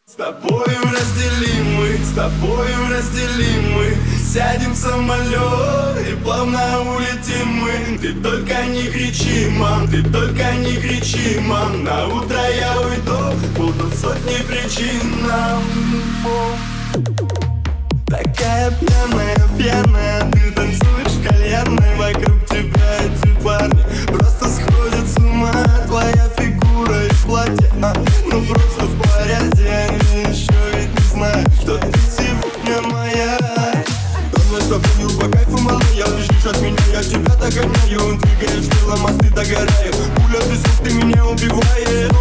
С тобою разделим мы, сядем в самолет и плавно улетим мы. Ты только не кричи, мам, ты только не кричи, мам. На утро я уйду, будут сотни причин нам. Такая пьяная, ты танцуешь в кальянной. Вокруг тебя эти парни просто сходят с ума. Твоя фигура и платье, ну просто в порядке. Они еще ведь не знают, что ты сегодня моя. Давно с тобою по кайфу, малая, бежишь от меня, я тебя догоняю. Двигаешь тело, мосты догорают. Пуля, ты меня убивает.